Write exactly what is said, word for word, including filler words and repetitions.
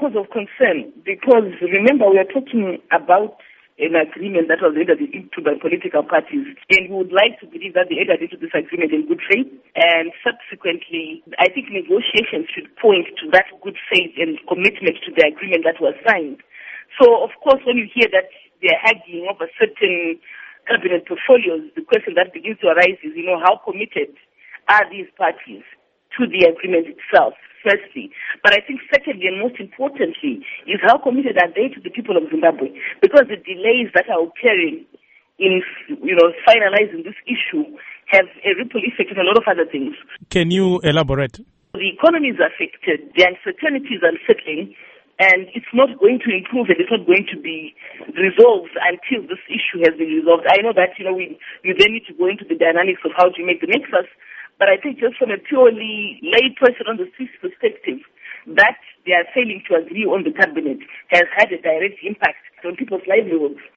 cause of concern because, remember, we are talking about an agreement that was entered into by political parties, and we would like to believe that they entered into this agreement in good faith, and subsequently, I think negotiations should point to that good faith and commitment to the agreement that was signed. So, of course, when you hear that they're haggling over certain cabinet portfolios, the question that begins to arise is, you know, how committed are these parties to the agreement itself, firstly. But I think secondly and most importantly is how committed are they to the people of Zimbabwe? Because the delays that are occurring in, you know, finalizing this issue have a ripple effect on a lot of other things. Can you elaborate? The economy is affected, the uncertainty is unsettling, and it's not going to improve and it's not going to be resolved until this issue has been resolved. I know that, you know, we, you then need to go into the dynamics of how to make the nexus. But I think just from a purely lay person on the Swiss perspective, that they are failing to agree on the cabinet has had a direct impact on people's livelihoods.